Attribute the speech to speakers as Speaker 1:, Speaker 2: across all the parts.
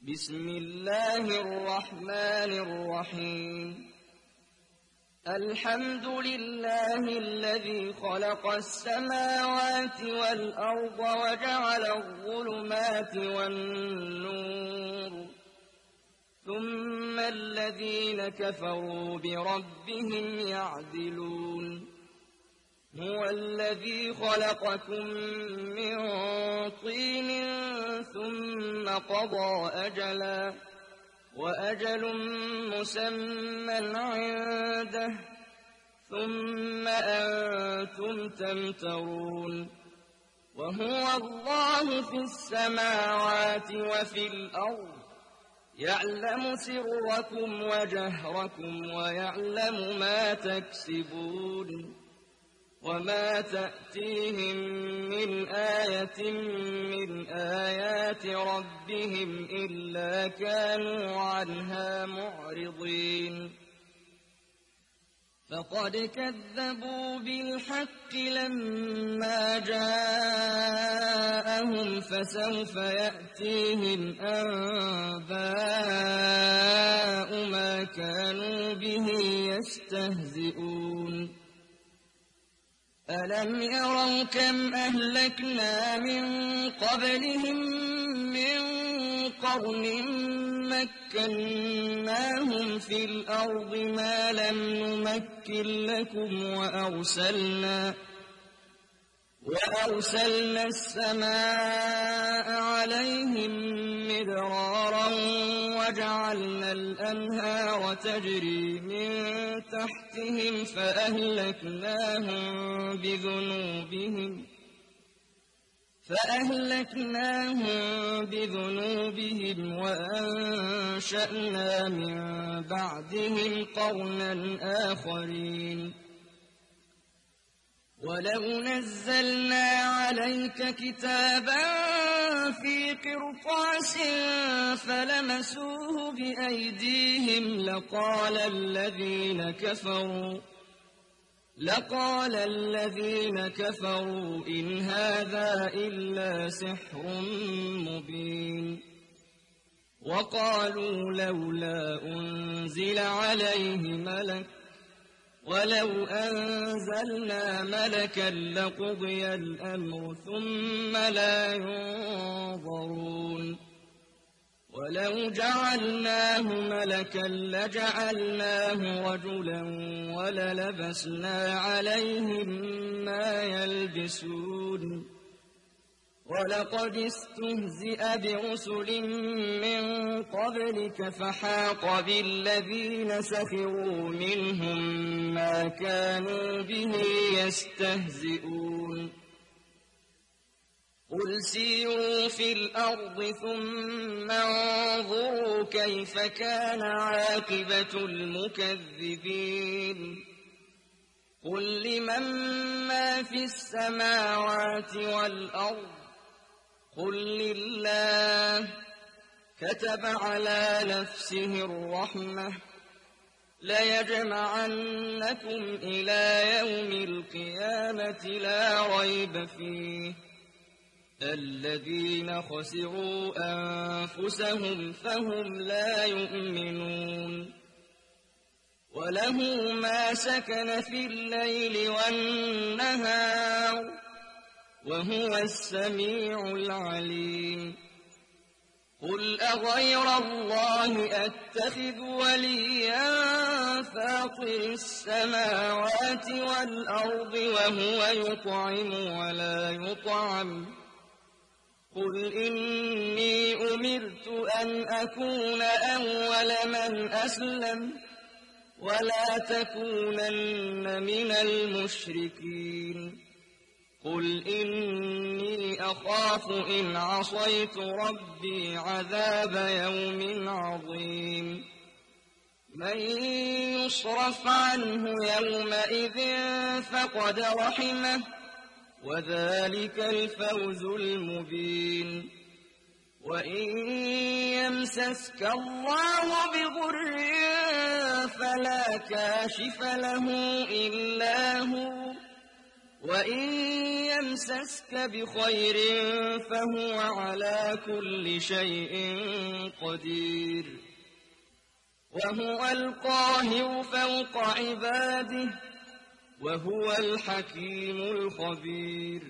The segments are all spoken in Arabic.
Speaker 1: بسم الله الرحمن الرحيم. الحمد لله الذي خلق السماوات والأرض وجعل الظلمات والنور، ثم الذين كفروا بربهم يعدلون. هو الذي خلقكم من طين ثم قضى أجلا، وأجل مسمى عنده، ثم أنتم تمترون. وهو الله في السماوات وفي الأرض، يعلم سركم وجهركم ويعلم ما تكسبون. وما تأتيهم من آية من آيات ربهم إلا كانوا عنها معرضين. فقد كذبوا بالحق لما جاءهم، فسوف يأتيهم أنباء ما كانوا به يستهزئون. ألم يروا كم أهلكنا من قبلهم من قرن مكناهم في الأرض ما لم نمكن لكم، وأرسلنا السماء عليهم مدرارا، وجعلنا الأنهار تجري من تحتهم فأهلكناهم بذنوبهم وأنشأنا من بعدهم قرنا آخرين. ولو نزلنا عليك كتابا في قرطاس فلمسوه بأيديهم لقال الذين كفروا إن هذا إلا سحر مبين. وقالوا لولا أنزل عليه ملك، ولو أنزلنا ملكا لقضي الأمر ثم لا ينظرون. ولو جعلناه ملكا لجعلناه رجلا وللبسنا عليهم ما يلبسون. ولقد استهزئ برسل من قبلك فحاق بالذين سخروا منهم ما كانوا به يستهزئون. قل سيروا في الأرض ثم انظروا كيف كان عاقبة المكذبين. قل لمن ما في السماوات والأرض، قل لله. كتب على نفسه الرحمة ليجمعنكم إلى يوم القيامة لا ريب فيه. الذين خسروا أنفسهم فهم لا يؤمنون. وله ما سكن في الليل والنهار، وهو السميع العليم. قل أغير الله أتخذ وليا فاطر السماوات والأرض وهو يطعم ولا يطعم. قل إني أمرت أن أكون أول من أسلم ولا تكونن من المشركين. قل إني أخاف إن عصيت ربي عذاب يوم عظيم. من يصرف عنه يومئذ فقد رحمه، وذلك الفوز المبين. وإن يمسسك الله بضر فلا كاشف له إلا هو، وإن يمسسك بخير فهو على كل شيء قدير وهو القاهر فوق عباده وهو الحكيم الخبير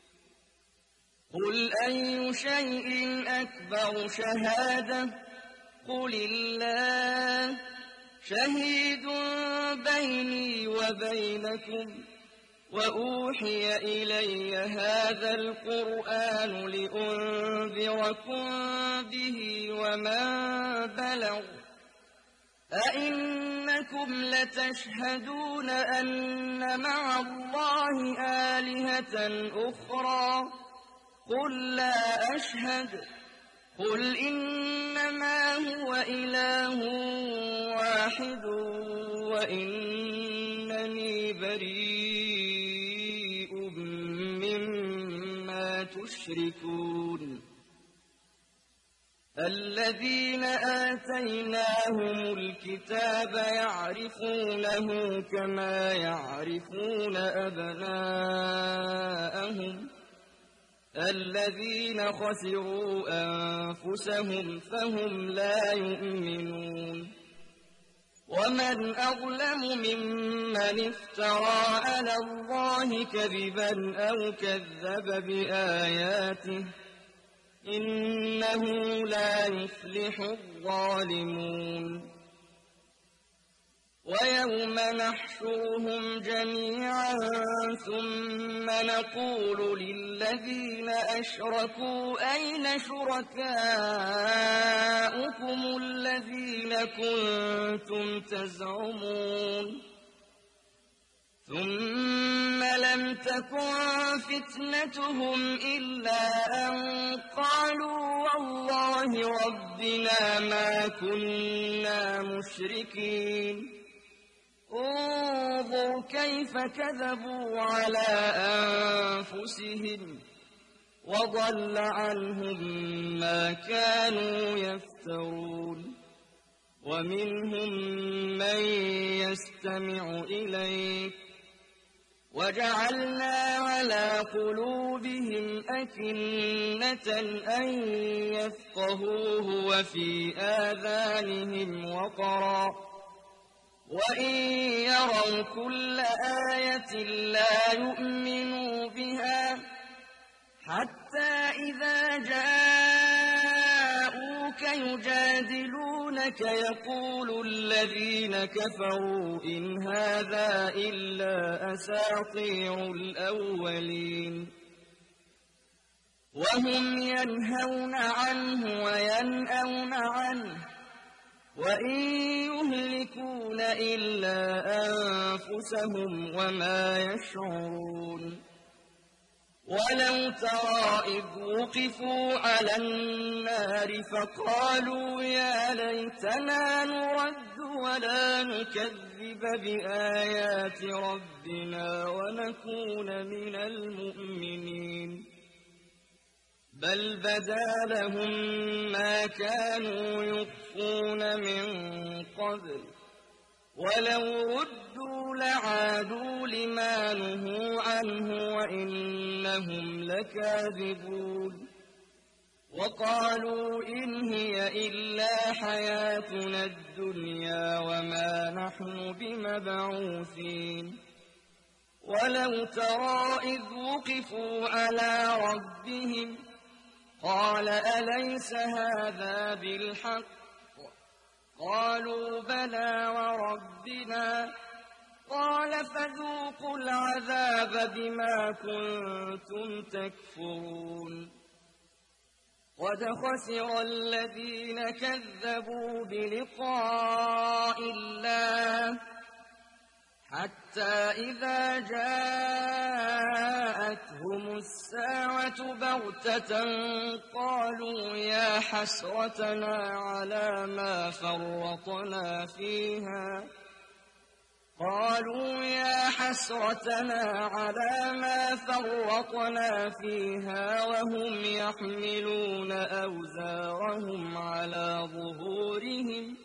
Speaker 1: قل أي شيء أكبر شهادة قل الله شهيد بيني وبينكم وأوحي إلي هذا القرآن لأنذركم به ومن بلغ أئنكم لتشهدون أن مع الله آلهة أخرى قل لا أشهد قل إنما هو إله واحد وإنني بريء مما تشركون الذين آتيناهم الكتاب يعرفونه كما يعرفون أبناءهم الذين خسروا أنفسهم فهم لا يؤمنون ومن أظلم ممن افترى على الله كذبا أو كذب بآياته إنه لا يفلح الظالمون ويوم نحشرهم جميعا ثم نقول للذين أشركوا أين شركاؤكم الذين كنتم تزعمون ثم لم تكن فتنتهم إلا أن قالوا والله ربنا ما كنا مشركين انظر كيف كذبوا على أنفسهم وضل عنهم ما كانوا يفترون ومنهم من يستمع إليك وجعلنا على قلوبهم أكنة أن يفقهوه وفي آذانهم وقرا وإن يروا كل آية لا يؤمنوا بها حتى إذا جاءوك يجادلونك يقول الذين كفروا إن هذا إلا أساطير الأولين وهم ينهون عنه وينأون عنه وإن يهلكون إلا أنفسهم وما يشعرون ولو ترى إذ وقفوا على النار فقالوا يا ليتنا نرد ولا نكذب بآيات ربنا ونكون من المؤمنين بل بدا لهم ما كانوا يخفون من قبل ولو ردوا لعادوا لما نهوا عنه وإنهم لكاذبون وقالوا إن هي إلا حياتنا الدنيا وما نحن بمبعوثين ولو ترى إذ وقفوا على ربهم قال أليس هذا بالحق قالوا بلى وربنا قال فذوقوا العذاب بما كنتم تكفرون قد خسر الذين كذبوا بلقاء الله حتى إذا جاءتهم الساعة بغتة قالوا يا حسرتنا على ما فرطنا فيها وهم يحملون أوزارهم على ظهورهم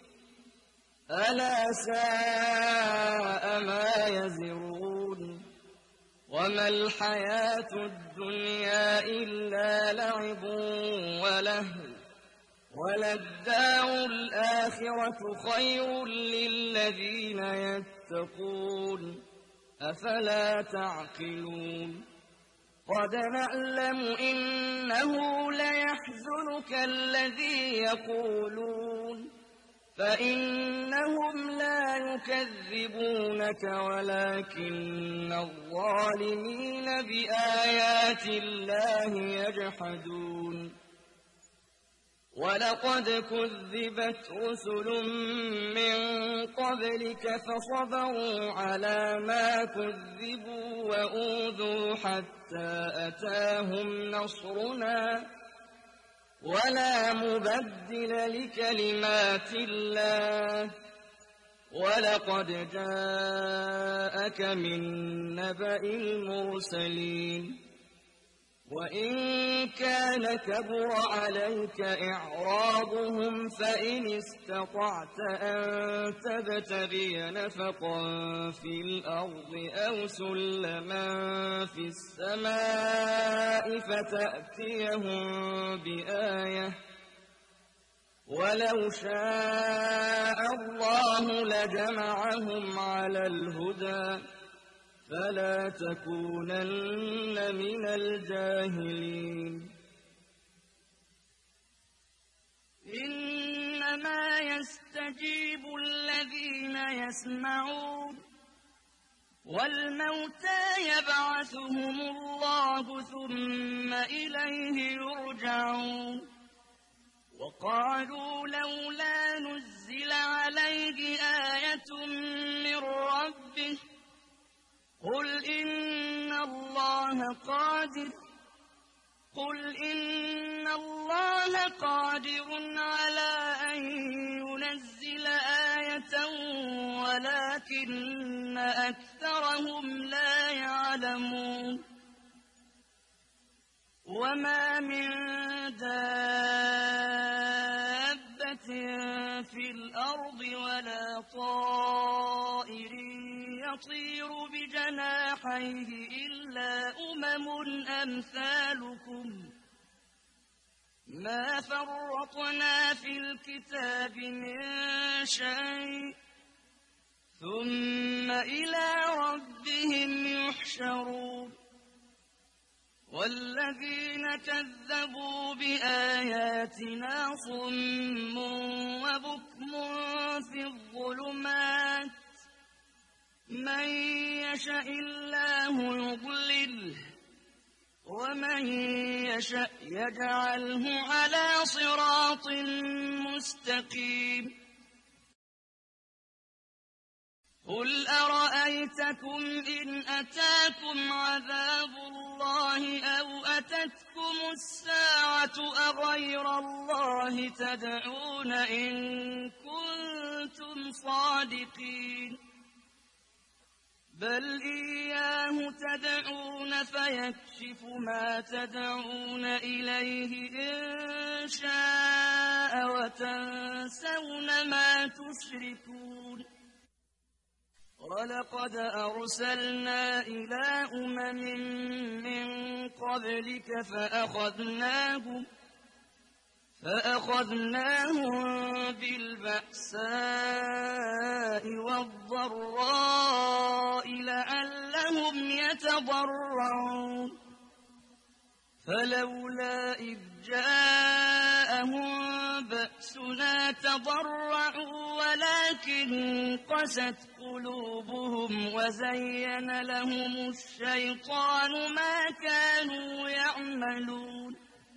Speaker 1: ألا ساء ما يزرون وما الحياة الدنيا إلا لعب ولهو وللدار الآخرة خير للذين يتقون أفلا تعقلون قد نعلم إنه ليحزنك الذي يقولون فإنهم لا يكذبونك ولكن الظالمين بآيات الله يجحدون ولقد كذبت رسل من قبلك فصبروا على ما كذبوا وأوذوا حتى أتاهم نصرنا ولا مبدل لكلمات الله ولقد جاءك من نبأ المرسلين وإن كان كبر عليك إعراضهم فإن استطعت أن تبتغي نفقا في الأرض أو سلما في السماء فتأتيهم بآية ولو شاء الله لجمعهم على الهدى فلا تكونن من الجاهلين إنما يستجيب الذين يسمعون والموتى يبعثهم الله ثم إليه يرجعون وقالوا لولا نزل عليه آية من ربه قل إن الله قادر على أن ينزل آية ولكن أكثرهم لا يعلمون وما من دابة في الأرض ولا طائر يطير بجناحيه إلا أمثالكم ما فرطنا في الكتاب من شيء ثم إلى ربهم يحشرون والذين كذبوا بآياتنا صم وبكم في الظلمات من يشاء الله يضلله ومن يشاء يجعله على صراط مستقيم قل أرأيتكم إن أتاكم عذاب الله أو أتتكم الساعة أغير الله تدعون إن كنتم صادقين بل إياه تدعون فيكشف ما تدعون إليه إن شاء وتنسون ما تشركون ولقد أرسلنا إلى من قبلك فأخذناهم بالبأساء والضراء لعلهم يتضرعون فلولا إذ جاءهم بأسنا تضرعوا ولكن قست قلوبهم وزين لهم الشيطان ما كانوا يعملون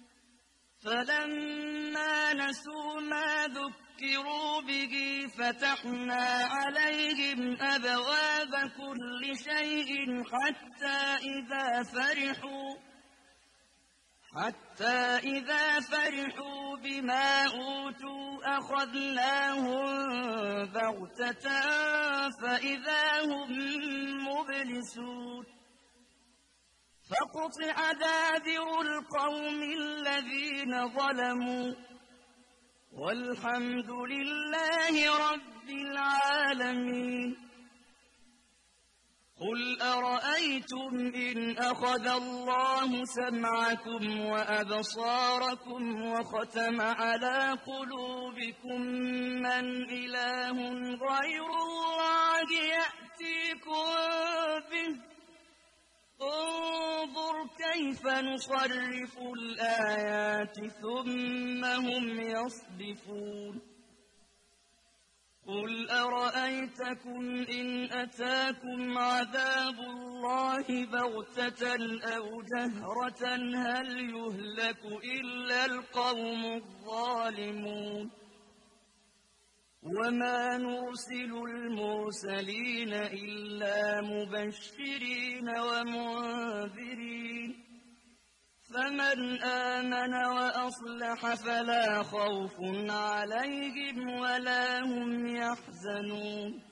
Speaker 1: فلما نسوا ما ذكروا به فتحنا عليهم أبواب كل شيء حتى إذا فرحوا بما أوتوا أخذناهم بغتة فإذا هم مبلسون فقطع دابر القوم الذين ظلموا والحمد لله رب العالمين قل أرأيتم إن أخذ الله سمعكم وأبصاركم وختم على قلوبكم من إله غير الله يأتيكم به انظر كيف نصرف الآيات ثم هم يصدفون قل أرأيتكم إن أتاكم عذاب الله بغتة أو جهرة هل يهلك إلا القوم الظالمون وما نرسل المرسلين إلا مبشرين ومنذرين فمن آمن وأصلح فلا خوف عليهم ولا هم يحزنون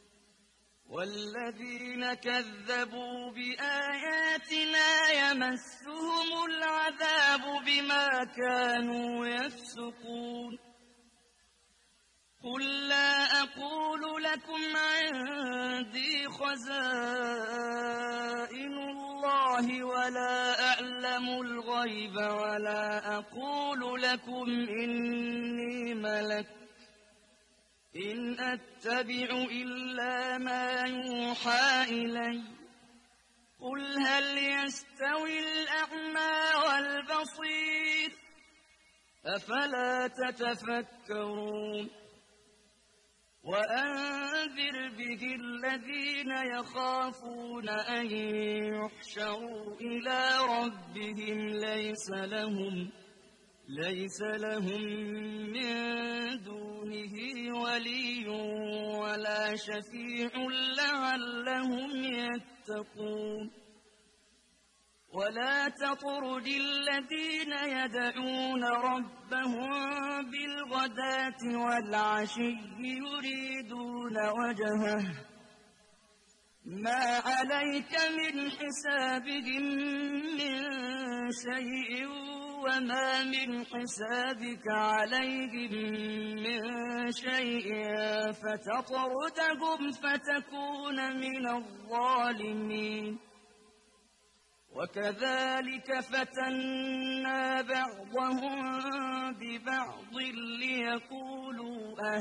Speaker 1: والذين كذبوا بآياتنا يمسهم العذاب بما كانوا يفسقون قل لا أقول لكم عندي خزائن الله ولا أعلم الغيب ولا أقول لكم إني ملك إن أتبع إلا ما يوحى إلي قل هل يستوي الأعمى والبصير أفلا تتفكرون وأنذر به الذين يخافون أن يحشروا إلى ربهم ليس لهم من دونه ولي ولا شفيع لعلهم يتقون ولا تطرد الذين يدعون ربهم بالغداة والعشي يريدون وجهه ما عليك من حسابهم من شيء وما من حسابك عليهم من شيء فتطردهم فتكون من الظالمين وكذلك فتنا بعضهم ببعض ليقولوا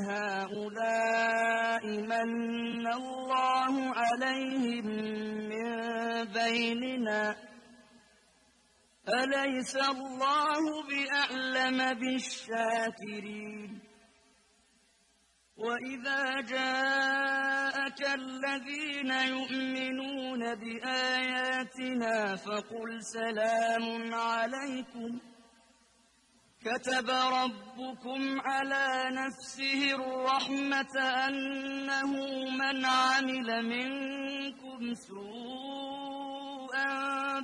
Speaker 1: أهؤلاء من الله عليهم من بيننا أليس الله بأعلم بالشاكرين وإذا جاءك الذين يؤمنون بآياتنا فقل سلام عليكم كتب ربكم على نفسه الرحمة أنه من عمل منكم سوءا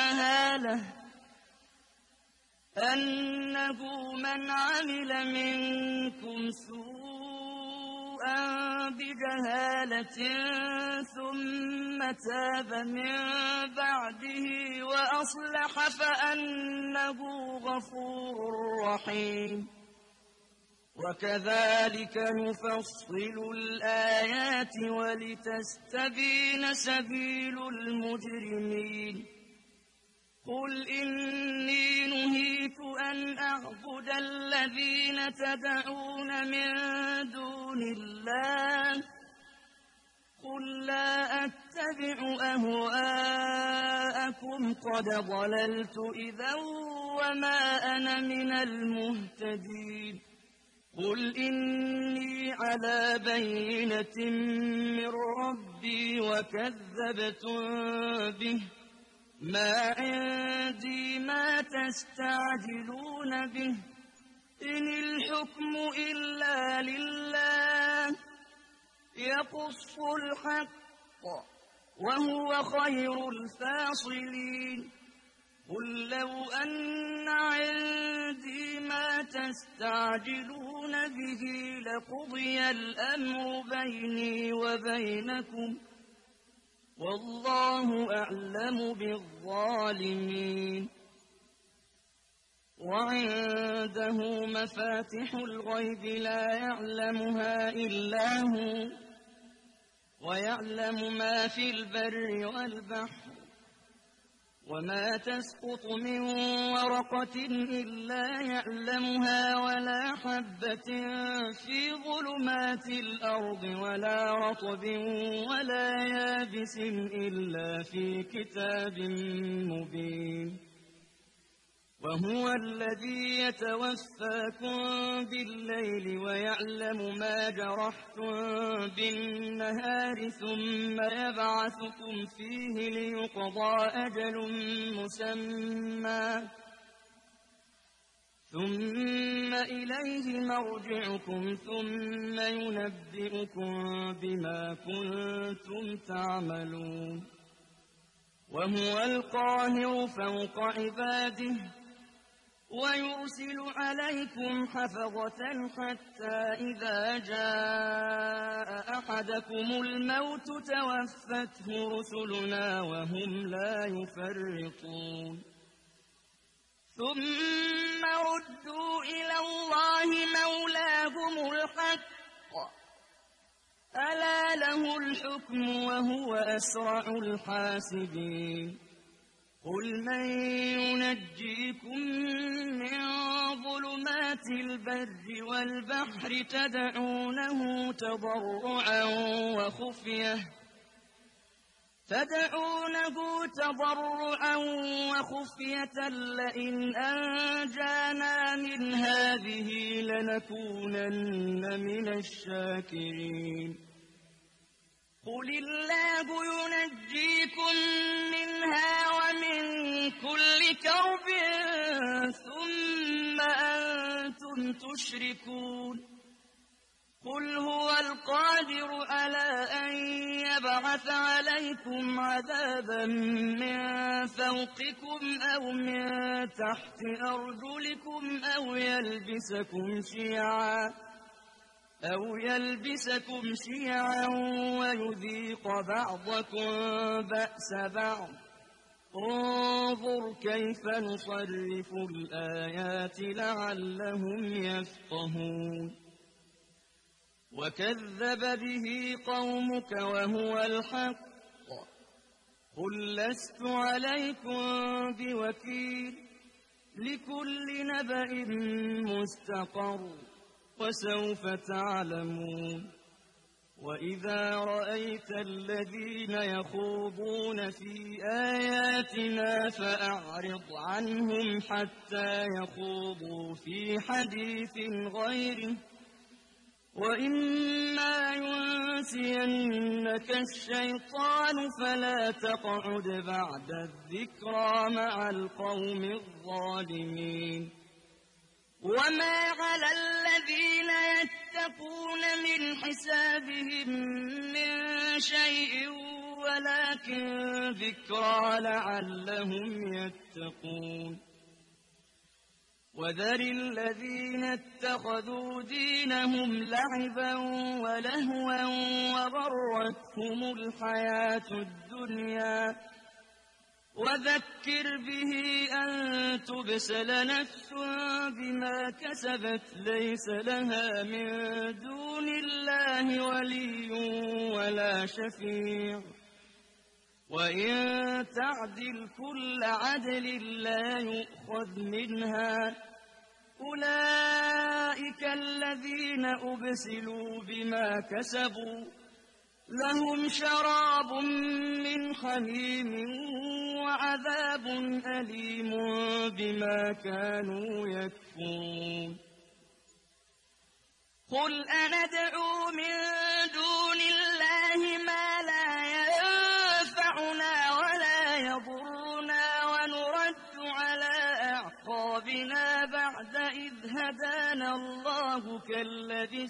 Speaker 1: بجهالة ثم تاب من بعده وأصلح فأنه غفور رحيم وكذلك نفصل الآيات ولتستبين سبيل المجرمين قل إني نهيت أن أعبد الذين تدعون من دون الله قل لا أتبع أهواءكم قد ضللت إذا وما أنا من المهتدين قل إني على بينة من ربي وكذبتم به ما عندي ما تستعجلون به إن الحكم إلا لله يقص الحق وهو خير الفاصلين قل لو أن عندي ما تستعجلون به لقضي الأمر بيني وبينكم والله أعلم بالظالمين وعنده مفاتح الغيب لا يعلمها إلا هو ويعلم ما في البر والبحر وما تسقط من ورقة إلا يعلمها ولا حبة في ظلمات الأرض ولا رطب ولا يابس إلا في كتاب مبين وهو الذي يتوفاكم بالليل ويعلم ما جرحتم بالنهار ثم يبعثكم فيه ليقضى أجل مسمى ثم إليه مرجعكم ثم ينبئكم بما كنتم تعملون وهو القاهر فوق عباده ويرسل عليكم حفظة حتى إذا جاء أحدكم الموت توفته رسلنا وهم لا يفرطون ثم ردوا إلى الله مولاهم الحق ألا له الحكم وهو أسرع الحاسبين قل من ينجيكم من ظلمات البر والبحر تدعونه تضرعا وخفية لئن أنجانا من هذه لنكونن من الشاكرين قل الله ينجيكم منها ومن كل كرب ثم أنتم تشركون قل هو القادر على أن يبعث عليكم عذابا من فوقكم أو من تحت أرجلكم أو يلبسكم شيعا ويذيق بعضكم بأس بعض انظر كيف نصرف الآيات لعلهم يفقهون وكذب به قومك وهو الحق قل لست عليكم بوكيل لكل نبأ مستقر وسوف تعلمون وإذا رأيت الذين يخوضون في آياتنا فأعرض عنهم حتى يخوضوا في حديث غيره وإما ينسينك الشيطان فلا تقعد بعد الذكرى مع القوم الظالمين وما على الذين يتقون من حسابهم من شيء ولكن ذكرى لعلهم يتقون وذر الذين اتخذوا دينهم لعبا ولهوا وغرتهم الحياة الدنيا وذكر به أن تبسل نفس بما كسبت ليس لها من دون الله ولي ولا شفيع وإن تعدل كل عدل لا يؤخذ منها أولئك الذين أبسلوا بما كسبوا لهم شراب من حميم وعذاب أليم بما كانوا يكفرون قل أندعو من دون الله ما لا ينفعنا ولا يضرنا ونرد على أعقابنا بعد إذ هدانا الله كالذي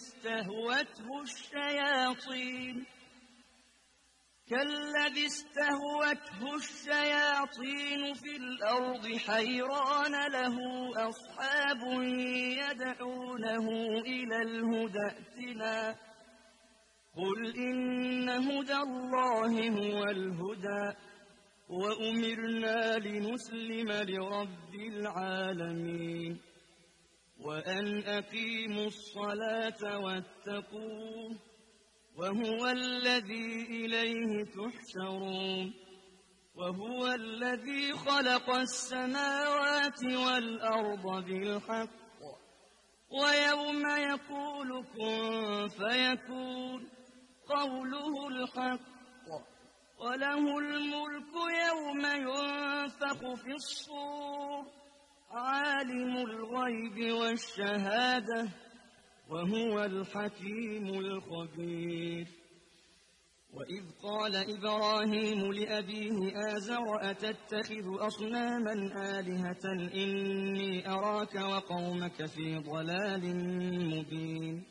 Speaker 1: استهوته الشياطين في الأرض حيران له أصحاب يدعونه إلى الهدى ائتنا قل إن هدى الله هو الهدى وأمرنا لنسلم لرب العالمين وأن أقيموا الصلاة واتقوه وهو الذي إليه تحشرون وهو الذي خلق السماوات والأرض بالحق ويوم يقول كن فيكون قوله الحق وله الملك يوم ينفخ في الصور عالم الغيب والشهادة وهو الحكيم الخبير وإذ قال إبراهيم لأبيه آزر أتتخذ أصناما آلهة إني أراك وقومك في ضلال مبين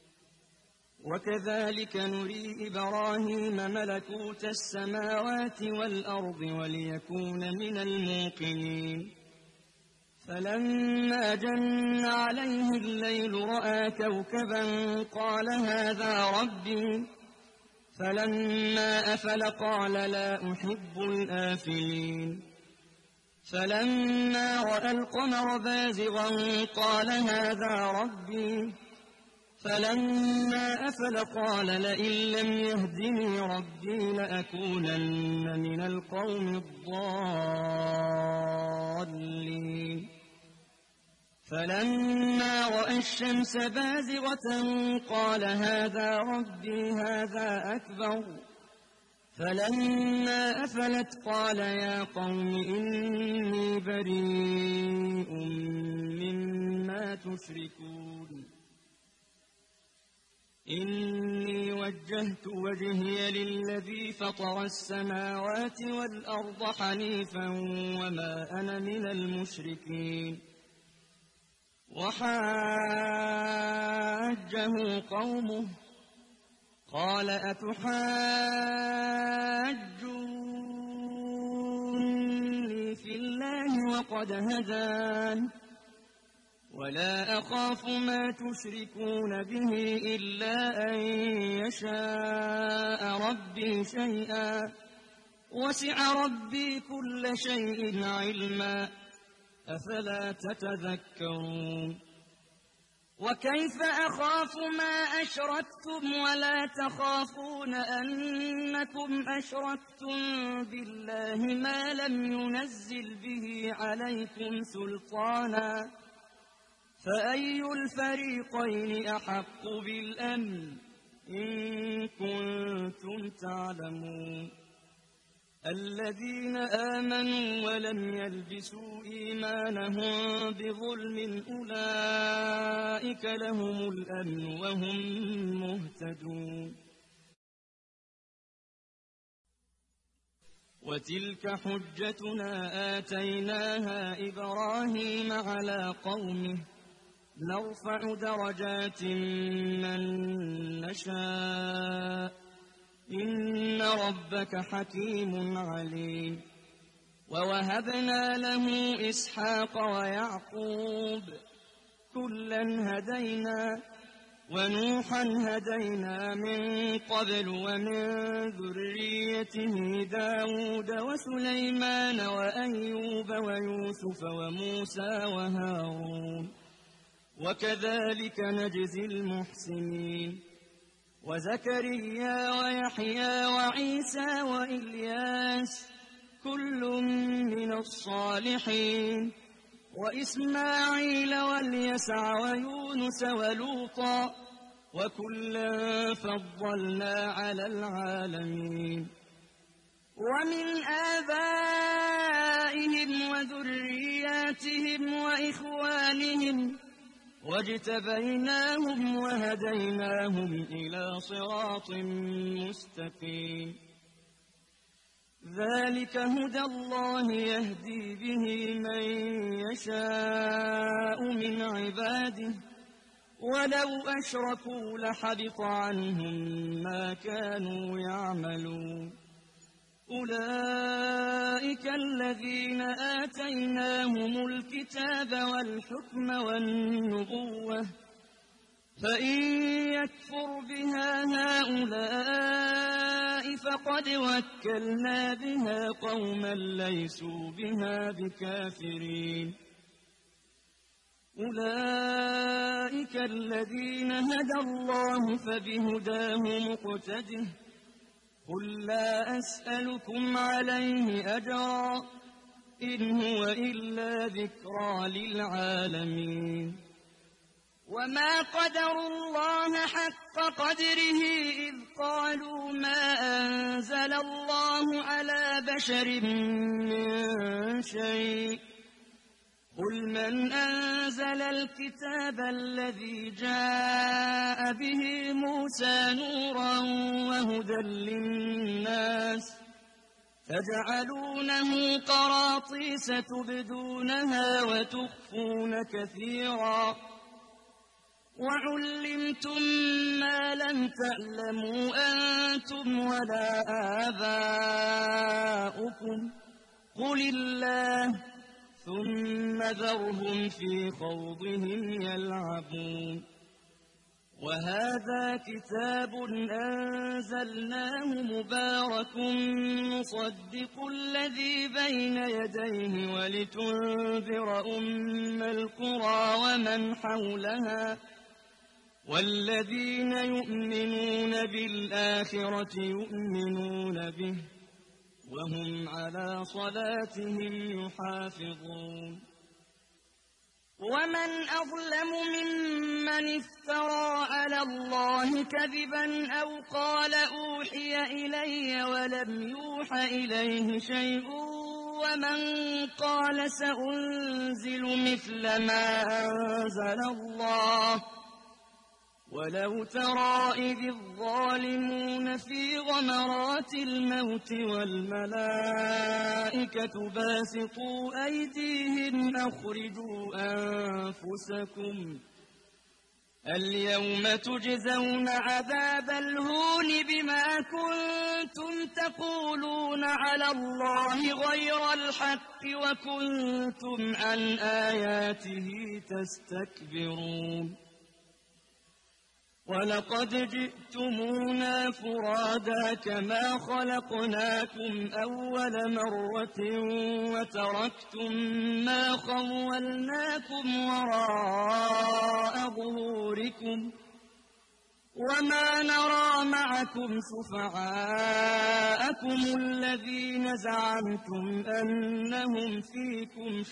Speaker 1: وكذلك نري إبراهيم ملكوت السماوات والأرض وليكون من الموقنين فلما جن عليه الليل رأى كوكبا قال هذا ربي فلما أفل قال لا أحب الآفلين فلما رأى القمر بازغا قال هذا ربي فلما أفل قال لئن لم يهدني ربي لأكونن من القوم الضالين فلما رأى الشمس بازغة قال هذا ربي هذا أكبر فلما أفلت قال يا قوم إني بريء مما تشركون إني وجهت وجهي للذي فطر السماوات والأرض حنيفا وما أنا من المشركين وحاجه قومه قال أتحاجوني في الله وقد هدان ولا أخاف ما تشركون به إلا أن يشاء ربي شيئا وسع ربي كل شيء علما أفلا تتذكرون وكيف أخاف ما أشركتم ولا تخافون أنكم أشركتم بالله ما لم ينزل به عليكم سلطانا فأي الفريقين أحق بالأمن إن كنتم تعلمون الذين آمنوا ولم يلبسوا إيمانهم بظلم أولئك لهم الأمن وهم مهتدون وتلك حجتنا آتيناها إبراهيم على قومه نرفع درجات من نشاء إن ربك حكيم عليم ووهبنا له إسحاق ويعقوب كلا هدينا ونوحا هدينا من قبل ومن ذريته داود وسليمان وأيوب ويوسف وموسى وهارون وكذلك نجزي المحسنين وزكريا ويحيى وعيسى وإلياس كل من الصالحين وإسماعيل واليسع ويونس ولوطا وكلا فضلنا على العالمين ومن آبائهم وذرياتهم وإخوانهم واجتبيناهم وهديناهم إلى صراط مستقيم ذلك هدى الله يهدي به من يشاء من عباده ولو أشركوا لحبط عنهم ما كانوا يعملون أولئك الذين آتيناهم الكتاب والحكم والنبوة فإن يكفر بها هؤلاء فقد وكلنا بها قوما ليسوا بها بكافرين أولئك أولئك الذين هدى الله فبهداه مقتده قل لا أسألكم عليه أجرا إن هو إلا ذكرى للعالمين وما قدروا الله حق قدره إذ قالوا ما أنزل الله على بشر من شيء قل من أنزل الكتاب الذي جاء به موسى نورا وهدى للناس تجعلونه قراطيس تبدونها وتخفون كثيرا وعلمتم ما لم تعلموا أنتم ولا آباؤكم قل الله ثم ذرهم في خوضهم يلعبون وهذا كتاب أنزلناه مبارك مصدق الذي بين يديه ولتنذر القرى ومن حولها والذين يؤمنون بالآخرة يؤمنون به وهم على صلاتهم يحافظون ومن أظلم ممن افترى على الله كذبا أو قال أوحي إلي ولم يوح إليه شيء ومن قال سأنزل مثل ما أنزل الله ولو ترى إذ الظالمون في غمرات الموت والملائكة باسطوا أيديهم أخرجوا أنفسكم اليوم تجزون عذاب الهون بما كنتم تقولون على الله غير الحق وكنتم عن آياته تستكبرون ولقد جئتمونا فرادا كما خلقناكم أول مرة وتركتم ما خولناكم وراء ظهوركم وما نرى معكم شفعاءكم الذين زعمتم أنهم فيكم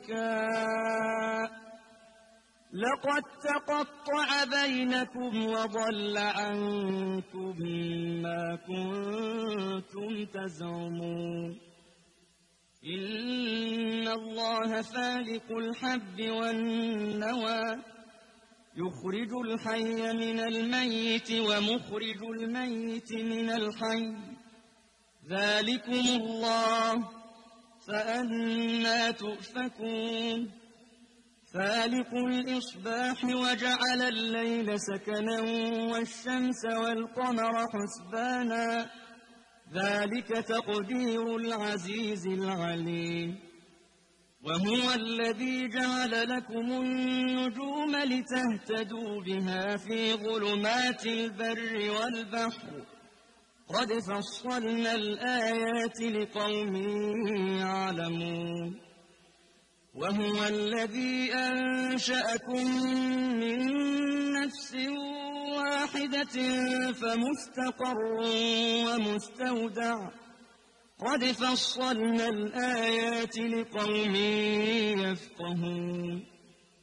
Speaker 1: شركاء لقد تقطع بينكم وضل عنكم ما كنتم تزعمون إن الله فالق الحب والنوى يخرج الحي من الميت ومخرج الميت من الحي ذلكم الله فأنى تؤفكون فالق الإصباح وجعل الليل سكنا والشمس والقمر حسبانا ذلك تقدير العزيز العليم وهو الذي جعل لكم النجوم لتهتدوا بها في ظلمات البر والبحر قد فصلنا الآيات لقوم يعلمون وهو الذي أنشأكم من نفس واحدة فمستقر ومستودع قد فصلنا الآيات لقوم يفقهون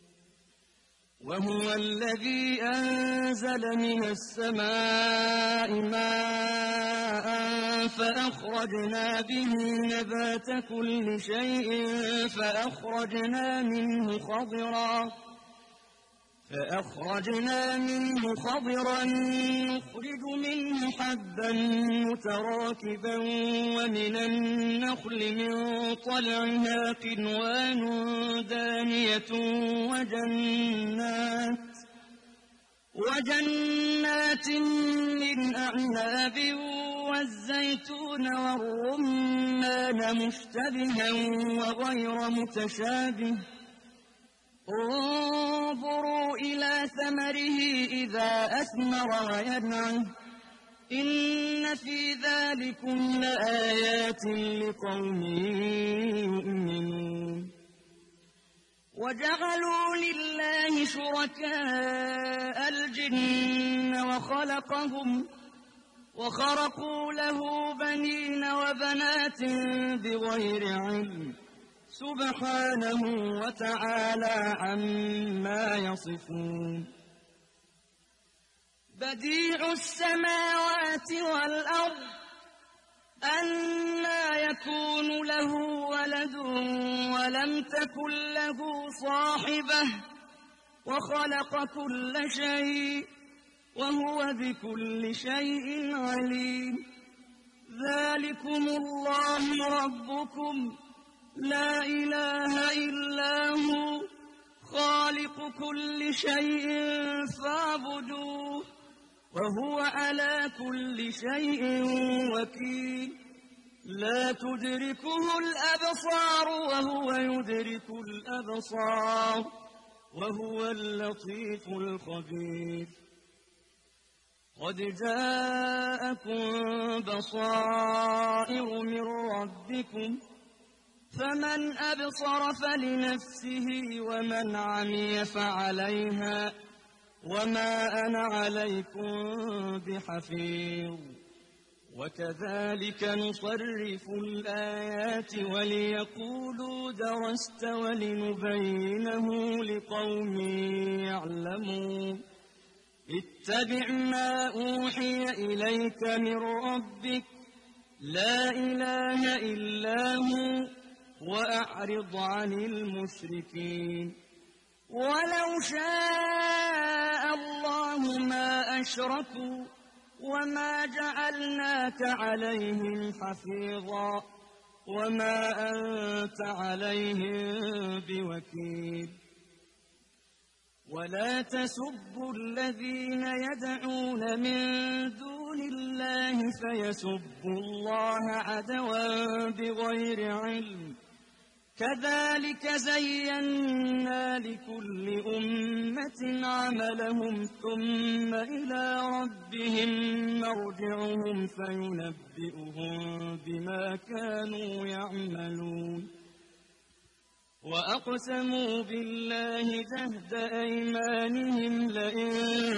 Speaker 1: وهو الذي أنزل من السماء ماء فأخرجنا به نبات كل شيء فأخرجنا منه خضرا نخرج منه حبا متراكبا ومن النخل من طلعها قنوان دانية وجنات من أعناب والزيتون والرمان مشتبها وغير متشابه انظروا إلى ثمره إذا أثمر وينعه إن في ذلكم لآيات لقوم يؤمنون وجعلوا لله شركاء الجن وخرقوا له بنين وبنات بغير علم سبحانه وتعالى عما يصفون بديع السماوات والأرض أنى يكون له ولد ولم تكن له صاحبة وخلق كل شيء وهو بكل شيء عليم ذلكم الله ربكم لا إله إلا هو خالق كل شيء فاعبدوه وهو على كل شيء وكيل لا تدركه الأبصار وهو يدرك الأبصار وهو اللطيف الخبير قد جاءكم بصائر من ربكم فمن أبصر فلنفسه ومن عمي فعليها وما أنا عليكم بحفيظ وكذلك نصرف الآيات وليقولوا درست ولنبينه لقوم يعلمون اتبع ما أوحي إليك من ربك لا إله إلا هو وأعرض عن المشركين ولو شاء الله ما أشركوا وما جعلناك عليهم حفيظا وما أنت عليهم بوكيل ولا تسبوا الذين يدعون من دون الله فيسبوا الله عدوا بغير علم كذلك زينا لكل أمة عملهم ثم إلى ربهم مرجعهم فينبئهم بما كانوا يعملون وأقسموا بالله جهد أيمانهم لئن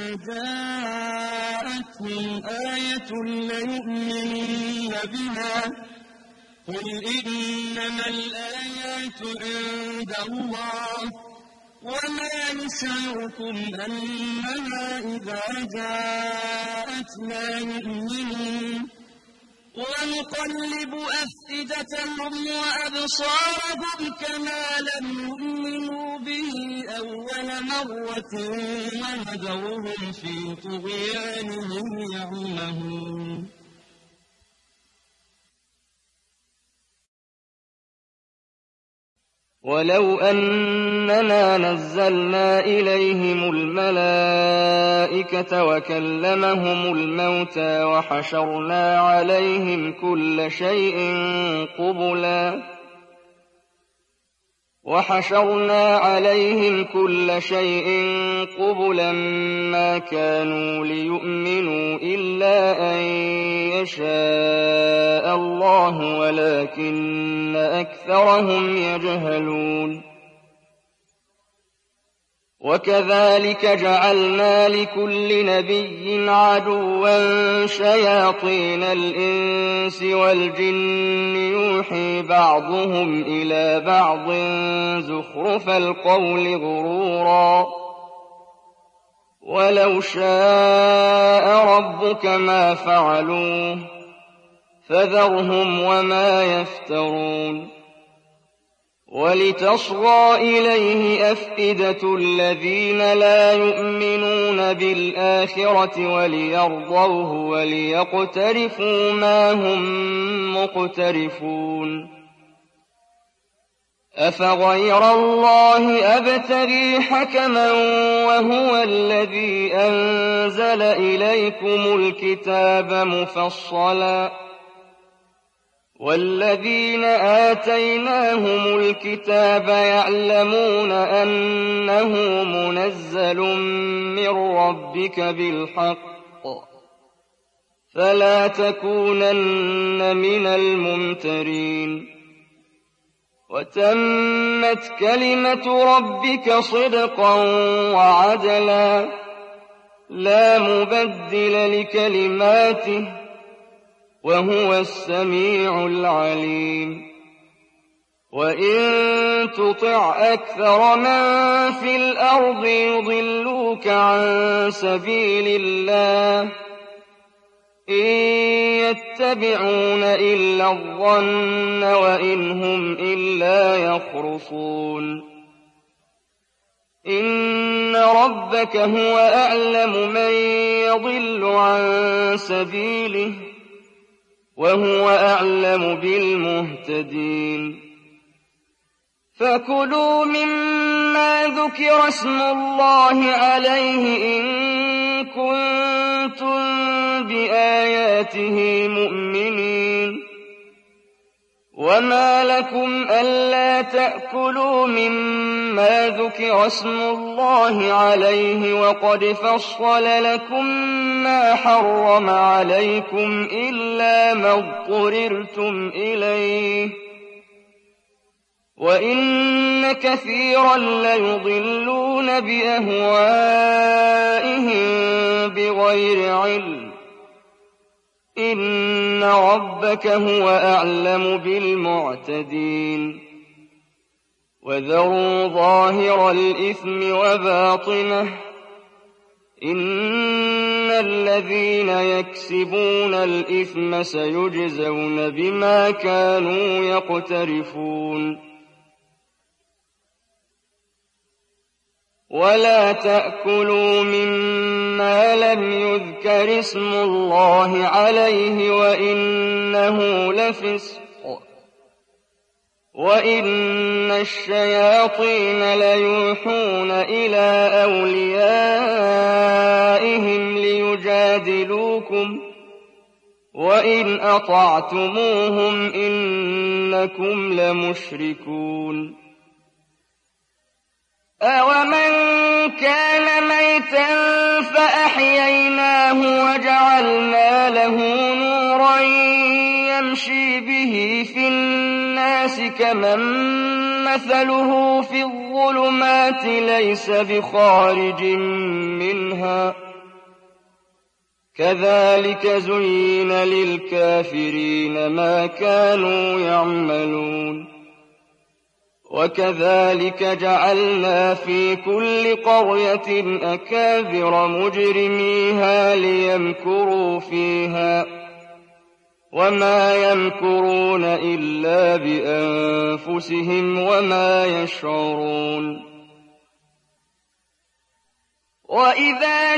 Speaker 1: جاءتهم آية ليؤمنن بها قل إنما الآيات عند الله وما يشعركم أنها إذا جاءت لا يؤمنون ونقلب أفئدتهم وأبصارهم كما لم يؤمنوا به أول مرة ونذرهم في طغيانهم يعمهون
Speaker 2: ولو أننا نزلنا إليهم الملائكة وكلمهم الموتى وحشرنا عليهم كل شيء قبلا ما كانوا ليؤمنوا إلا أن يشاء الله ولكن أكثرهم يجهلون وكذلك جعلنا لكل نبي عدوا شياطين الإنس والجن يوحي بعضهم إلى بعض زخرف القول غرورا ولو شاء ربك ما فعلوه فذرهم وما يفترون ولتصغى إليه أفئدة الذين لا يؤمنون بالآخرة وليرضوه وليقترفوا ما هم مقترفون أفغير الله أبتغي حكما وهو الذي أنزل إليكم الكتاب مفصلا والذين آتيناهم الكتاب يعلمون أنه منزل من ربك بالحق فلا تكونن من الممترين وتمت كلمة ربك صدقا وعدلا لا مبدل لكلماته وهو السميع العليم وإن تطع أكثر من في الأرض يضلوك عن سبيل الله إن يتبعون إلا الظن وإن هم إلا يخرصون إن ربك هو أعلم من يضل عن سبيله وهو أعلم بالمهتدين فكلوا مما ذكر اسم الله عليه إن كنتم بآياته مؤمنين وما لكم ألا تأكلوا مما ذكر اسم الله عليه وقد فصل لكم ما حرم عليكم إلا ما اضطررتم إليه وإن كثيرا ليضلون بأهوائهم بغير علم إن ربك هو أعلم بالمعتدين وذروا ظاهر الإثم وباطنه إن الذين يكسبون الإثم سيجزون بما كانوا يقترفون ولا تأكلوا مما لم يذكر اسم الله عليه وإنه لفسق وإن الشياطين ليوحون إلى أوليائهم ليجادلوكم وإن أطعتموهم إنكم لمشركون أَوَمَنْ كَانَ مَيْتًا فَأَحْيَيْنَاهُ وَجَعَلْنَا لَهُ نُورًا يَمْشِي بِهِ فِي النَّاسِ كَمَن مَّثَلُهُ فِي الظُّلُمَاتِ لَيْسَ بِخَارِجٍ مِّنْهَا كَذَلِكَ زُيِّنَ لِلْكَافِرِينَ مَا كَانُوا يَعْمَلُونَ وكذلك جعلنا في كل قرية أكابر مجرميها ليمكروا فيها وما يمكرون إلا بأنفسهم وما يشعرون وإذا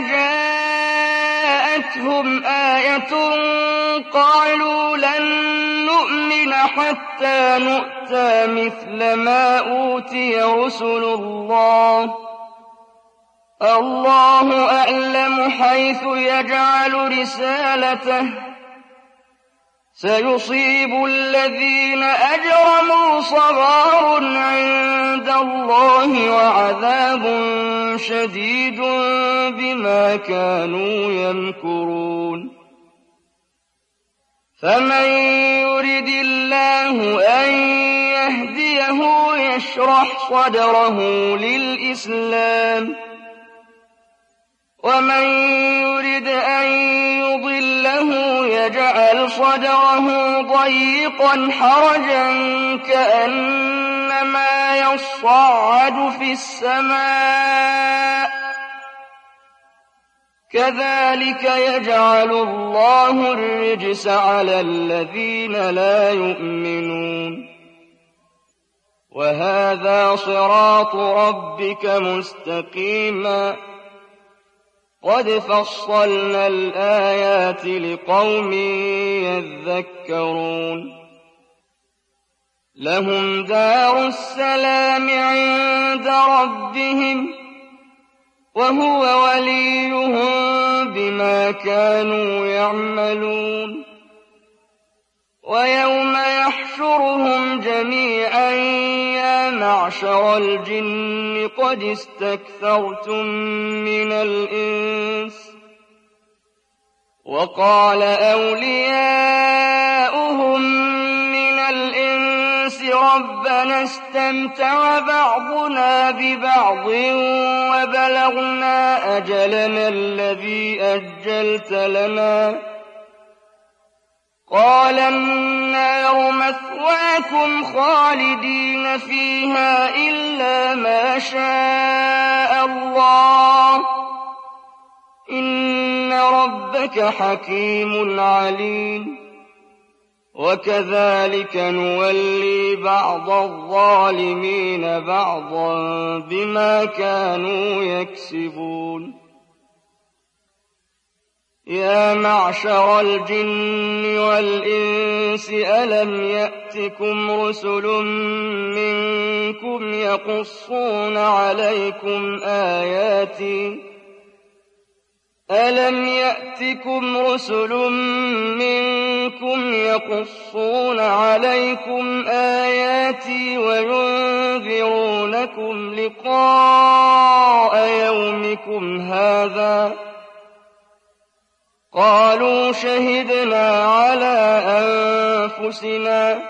Speaker 2: جاءتهم آية قالوا لن نؤمن حتى نؤتى مثل ما أوتي رسل الله الله أعلم حيث يجعل رسالته سيصيب الذين أجرموا صغار عند الله وعذاب شديد بما كانوا يمكرون فمن يرد الله أن يهديه يشرح صدره للإسلام ومن يرد أن يضله يجعل صدره ضيقا حرجا كأنما يصعد في السماء كذلك يجعل الله الرجس على الذين لا يؤمنون وهذا صراط ربك مستقيما قد فصلنا الآيات لقوم يذكرون لهم دار السلام عند ربهم وهو وليهم بما كانوا يعملون ويوم يحشرهم جميعا يا معشر الجن قد استكثرتم من الإنس وقال أولياؤهم من الإنس ربنا استمتع بعضنا ببعض وبلغنا أجلنا الذي أجلت لنا قال النار مثواكم خالدين فيها إلا ما شاء الله إن ربك حكيم عليم وكذلك نولي بعض الظالمين بعضا بما كانوا يكسبون يا معشر الجن والإنس ألم يأتكم رسل منكم يقصون عليكم آياتي وينذرونكم لقاء يومكم هذا قالوا شهدنا على أنفسنا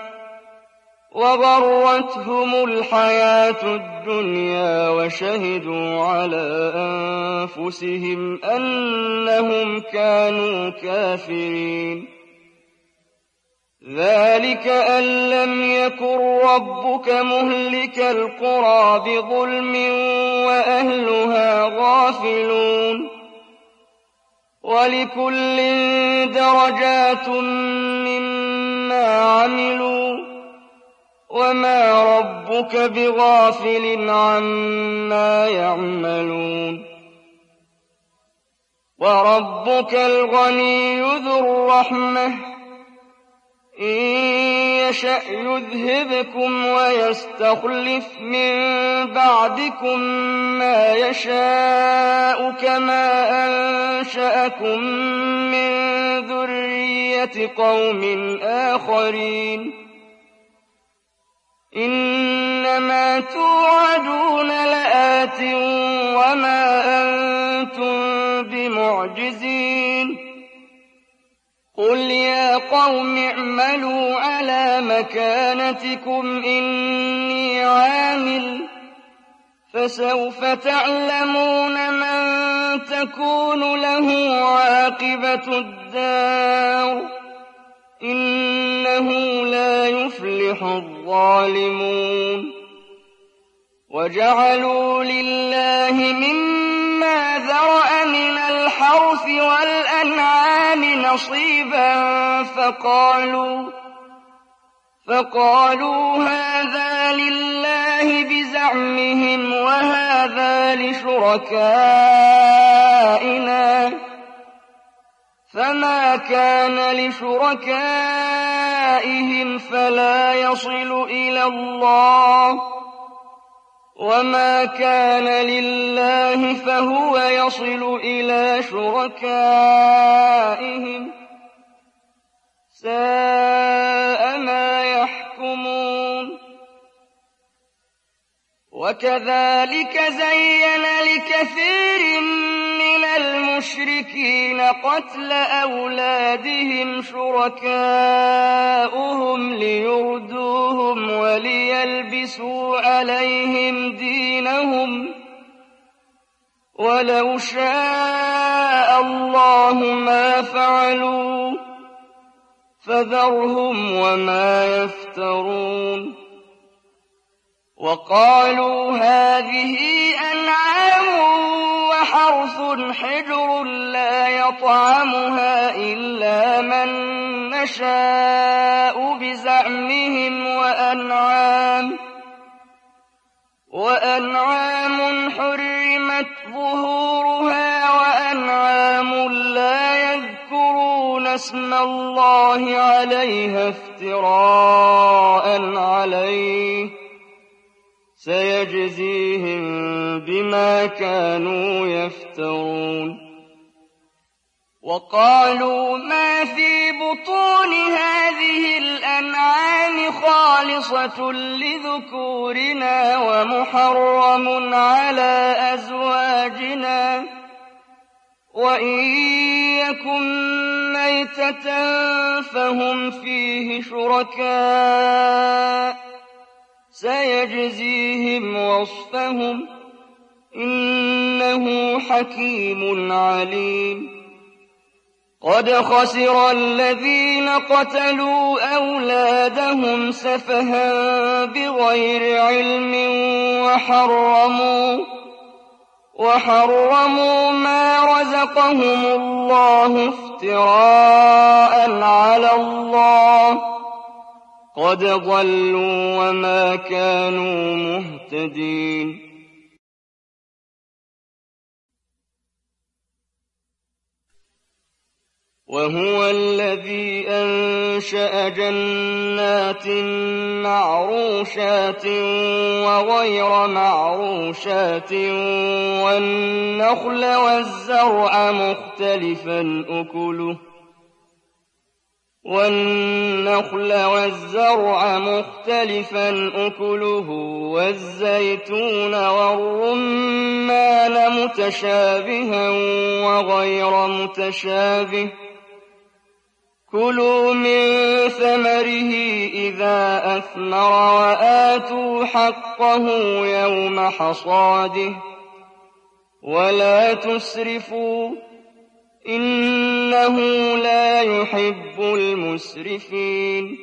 Speaker 2: وغرتهم الحياة الدنيا وشهدوا على أنفسهم أنهم كانوا كافرين ذلك أن لم يكن ربك مهلك القرى بظلم وأهلها غافلون ولكل درجات مما عملوا وما ربك بغافل عما يعملون وربك الغني ذو الرحمة إن يشأ يذهبكم ويستخلف من بعدكم ما يشاء كما أنشأكم من ذرية قوم آخرين إنما توعدون لآت وما أنتم بمعجزين قل يا قوم اعملوا على مكانتكم إني عامل فسوف تعلمون من تكون له عاقبة الدار إنه لا يفلح الظالمون وجعلوا لله مما ذرأ من الحرث والأنعام نصيبا فقالوا هذا لله بزعمهم وهذا لشركائنا فما كان لشركائهم فلا يصل إلى الله وما كان لله فهو يصل إلى شركائهم ساء ما يحكمون وكذلك زين لكثير من المشركين قتل أولادهم شركاؤهم ليردوهم وليلبسوا عليهم دينهم ولو شاء الله ما فعلوا فذرهم وما يفترون وقالوا هذه أنعام وحرث حجر لا يطعمها إلا من نشاء بزعمهم وأنعام حرمت ظهورها وأنعام لا يذكرون اسم الله عليها افتراء عليه سيجزيهم بما كانوا يفترون وقالوا ما في بطون هذه الأنعام خالصة لذكورنا ومحرم على أزواجنا وإن يكن ميتة فهم فيه شركاء سيجزيهم وصفهم إنه حكيم عليم قد خسر الذين قتلوا أولادهم سفها بغير علم وحرموا ما رزقهم الله افتراء على الله قد ضلوا وما كانوا مهتدين وهو الذي أنشأ جنات معروشات وغير معروشات والنخل والزرع مختلفا أكله والزيتون والرمان متشابها وغير متشابه كلوا من ثمره إذا أثمر وآتوا حقه يوم حصاده ولا تسرفوا إنه لا يحب المسرفين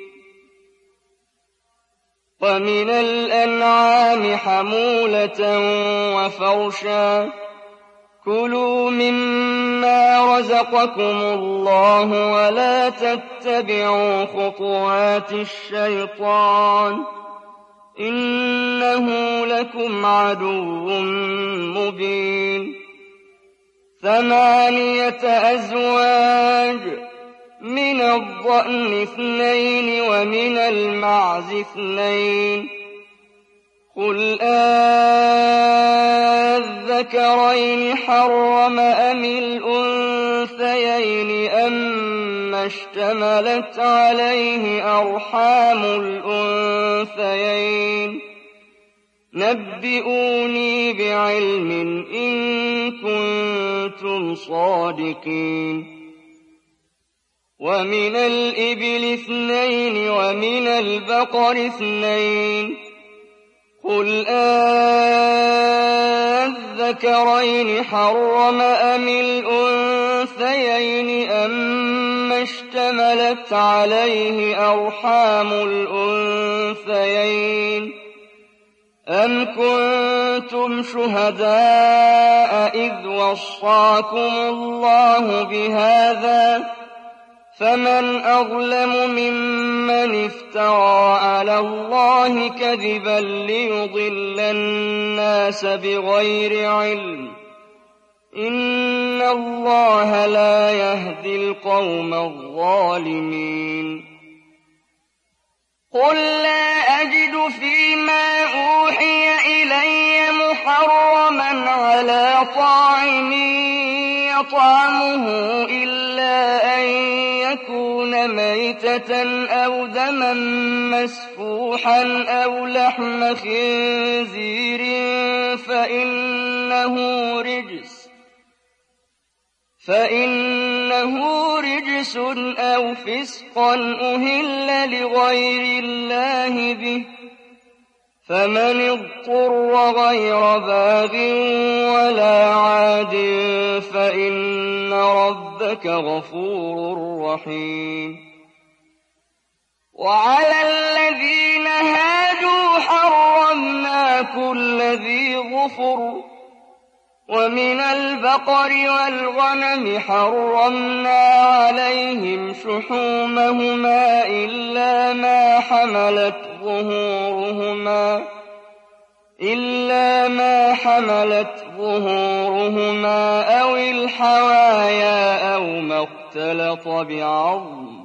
Speaker 2: ومن الأنعام حمولة وفرشا كلوا مما رزقكم الله ولا تتبعوا خطوات الشيطان إنه لكم عدو مبين 8 أزواج من الضأن 2 ومن المعز 2 قل أذكرين حرم أم الأنثيين أما اشتملت عليه أرحام الأنثيين نبئوني بعلم إن كنتم صادقين ومن الإبل 2 ومن البقر 2 قل أذكرين حرم أم الأنثيين أما اشتملت عليه أرحام الأنثيين أم كنتم شهداء إذ وصاكم الله بهذا فمن أظلم ممن افترى على الله كذبا ليضل الناس بغير علم إن الله لا يهدي القوم الظالمين قل لا أجد فيما أوحي إلي محرما على طاعم يطعمه إلا أن يكون ميتة أو دما مسفوحا أو لحم خنزير فإنه رجس أو فسقا أهل لغير الله به فمن اضطر غير باغ ولا عاد فإن ربك غفور رحيم وعلى الذين هادوا حرمنا كل ذي ظفر ومن البقر والغنم حرمنا عليهم شحومهما إلا ما حملت ظهورهما أو الحوايا أو ما اختلط بعظم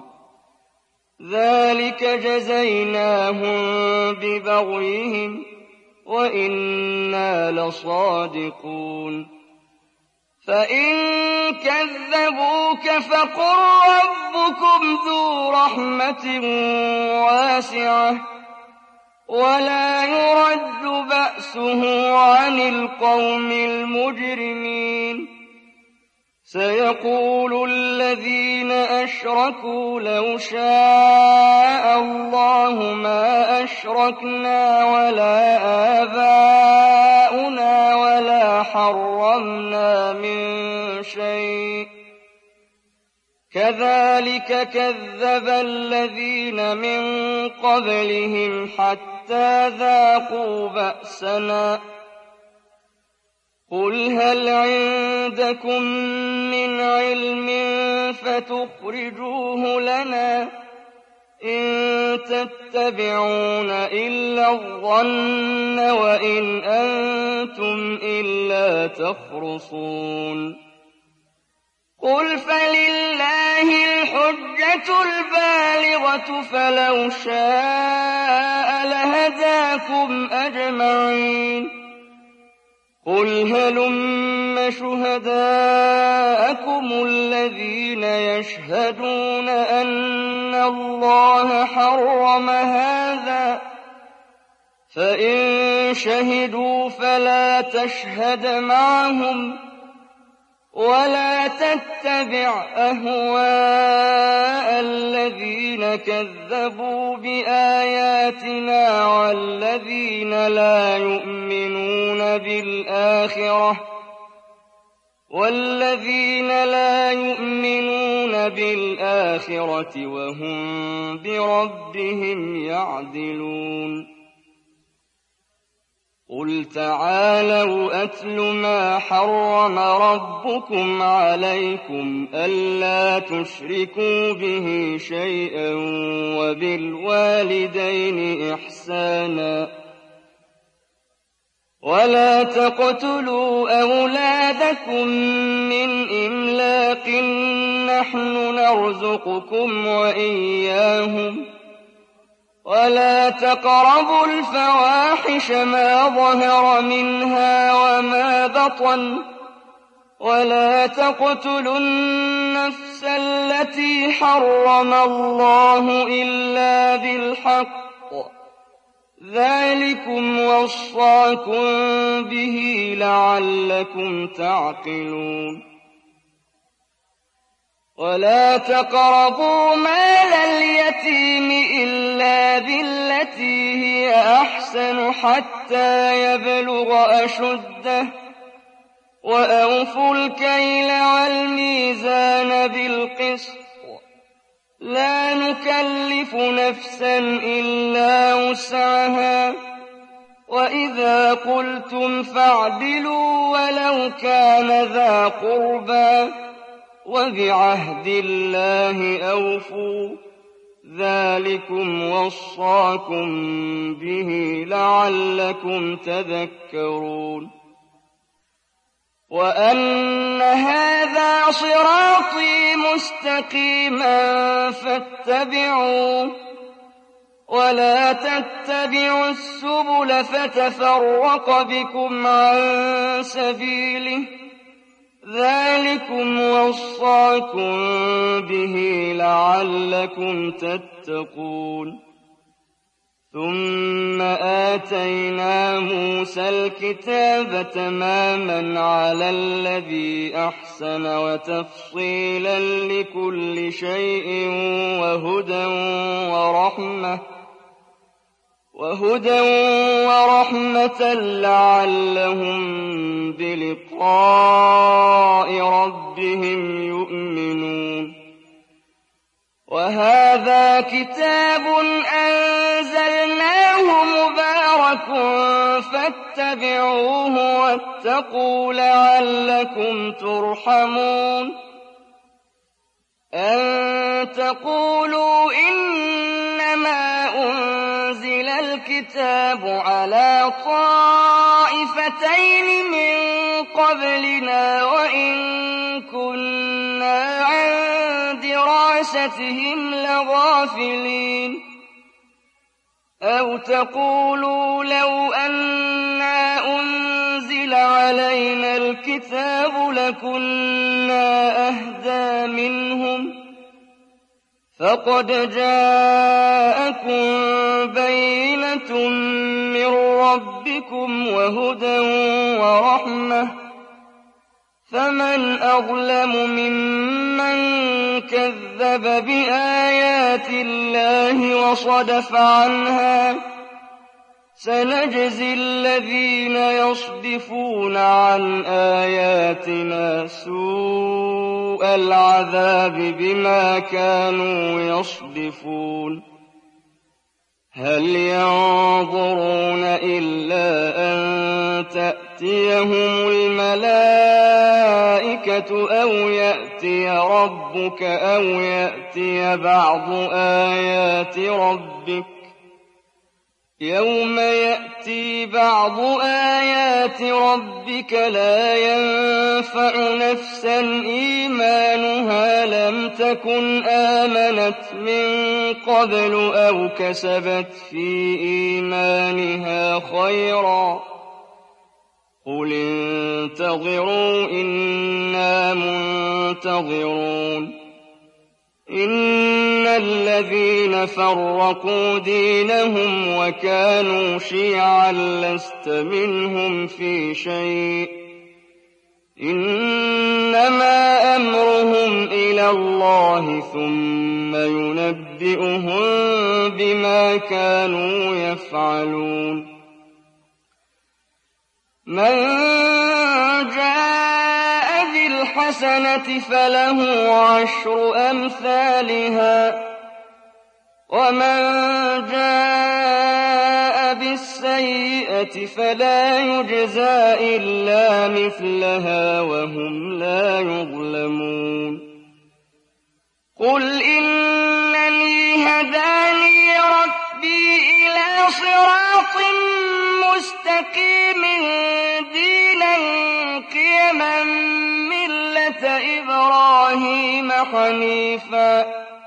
Speaker 2: ذلك جزيناهم ببغيهم وإنا لصادقون فإن كذبوك فقل ربكم ذو رحمة واسعة ولا يرد بأسه عن القوم المجرمين سيقول الذين أشركوا لو شاء الله ما أشركنا ولا آباؤنا ولا حرمنا من شيء كذلك كذب الذين من قبلهم حتى ذاقوا بأسنا قل هل عندكم من علم فتخرجوه لنا إن تتبعون إلا الظن وإن أنتم إلا تخرصون قل فلله الحجة البالغة فلو شاء لهداكم أجمعين قل هلم شهداءكم الذين يشهدون أن الله حرم هذا فإن شهدوا فلا تشهد معهم ولا تتبع أهواء الذين كذبوا بآياتنا والذين لا يؤمنون بالآخرة وهم بربهم يعدلون قل تعالوا أتل ما حرم ربكم عليكم ألا تشركوا به شيئا وبالوالدين إحسانا ولا تقتلوا أولادكم من إملاق نحن نرزقكم وإياهم ولا تقربوا الفواحش ما ظهر منها وما بطن ولا تقتلوا النفس التي حرم الله إلا بالحق ذلكم وصاكم به لعلكم تعقلون ولا تقربوا مال اليتيم إلا بالتي هي أحسن حتى يبلغ أشده وأوفوا الكيل والميزان بالقسط لا نكلف نفسا إلا وسعها وإذا قلتم فاعدلوا ولو كان ذا قربى وبعهد الله أوفوا ذلكم وصاكم به لعلكم تذكرون وأن هذا صراطي مستقيما فاتبعوه ولا تتبعوا السبل فتفرق بكم عن سبيله ذلكم وصاكم به لعلكم تتقون ثم آتينا موسى الكتاب تماما على الذي أحسن وتفصيلا لكل شيء وهدى ورحمة لعلهم بلقاء ربهم يؤمنون وهذا كتاب أنزلناه مبارك فاتبعوه واتقوا لعلكم ترحمون أن تقولوا إنما أنزل الكتاب على طائفتين من قبلنا وإن كنا عن دراستهم لغافلين أو تقولوا لو أنا أنزل علينا الكتاب لكنا أهدى منهم فقد جاءكم بينة من ربكم وهدى ورحمة فمن أظلم ممن كذب بآيات الله وصدف عنها سنجزي الذين يصدفون عن آياتنا سوء العذاب بما كانوا يصدفون هل ينظرون إلا أن تأتيهم الملائكة أو يأتي ربك أو يأتي بعض آيات ربك يوم يأتي بعض آيات ربك لا ينفع نفسا إيمانها لم تكن آمنت من قبل أو كسبت في إيمانها خيرا قل انتظروا إنا منتظرون إن الذين فرقوا دينهم وكانوا شيعا لست منهم في شيء إنما أمرهم إلى الله ثم ينبئهم بما كانوا يفعلون من جاء بالحسنة فله 10 أمثالها ومن جاء بالسيئة فلا يجزى إلا مثلها وهم لا يظلمون قل إنني هداني ربي إلى صراط مستقيم دينا قيما ملة إبراهيم حنيفا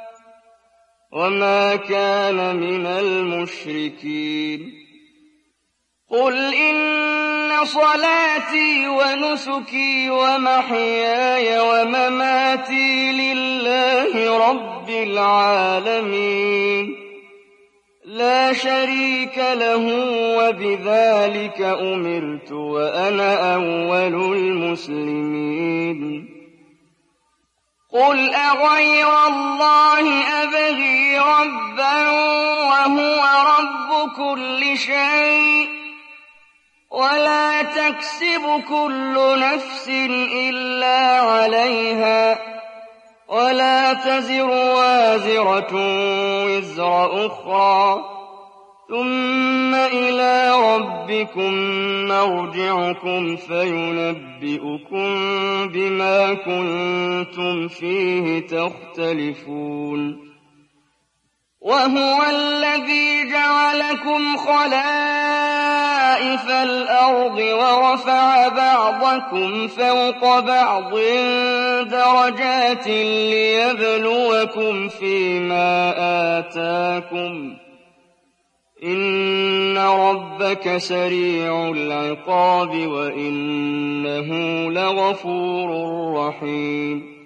Speaker 2: وما كان من المشركين قل إن صلاتي ونسكي ومحياي ومماتي لله رب العالمين لا شريك له وبذلك أمرت وأنا أول المسلمين قل أغير الله أبغي ربا وهو رب كل شيء ولا تكسب كل نفس إلا عليها ولا تزر وازرة وزر أخرى ثم إلى ربكم مرجعكم فينبئكم بما كنتم فيه تختلفون وهو الذي جعلكم خلائف الأرض ورفع بعضكم فوق بعض درجات ليبلوكم فيما آتاكم إن ربك سريع العقاب وإنه لغفور رحيم